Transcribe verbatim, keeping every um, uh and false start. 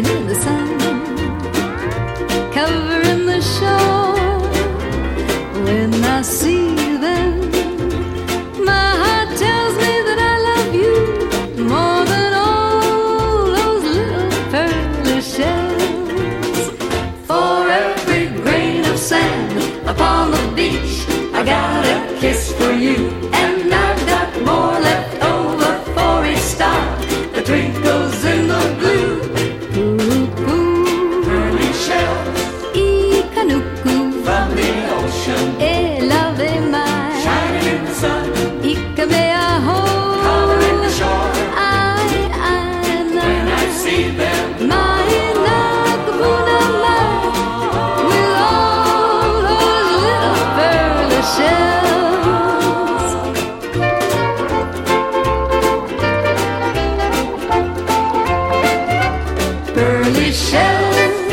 shining in the sun, covering the shore. When I see them, my heart tells me that I love you more than all those little pearly shells. For every grain of sand upon the beach, I got a kiss for you, and I've got more left over for each star that twinkles in the blue. Ooh, ooh, Pearly shells Ikanuku from the ocean, e love mai, shining in the sun, Ikameaho, coloring the shore. ai ai na, When I see them, mai na kapuna mai, with all those little pearly shells. Pearly shells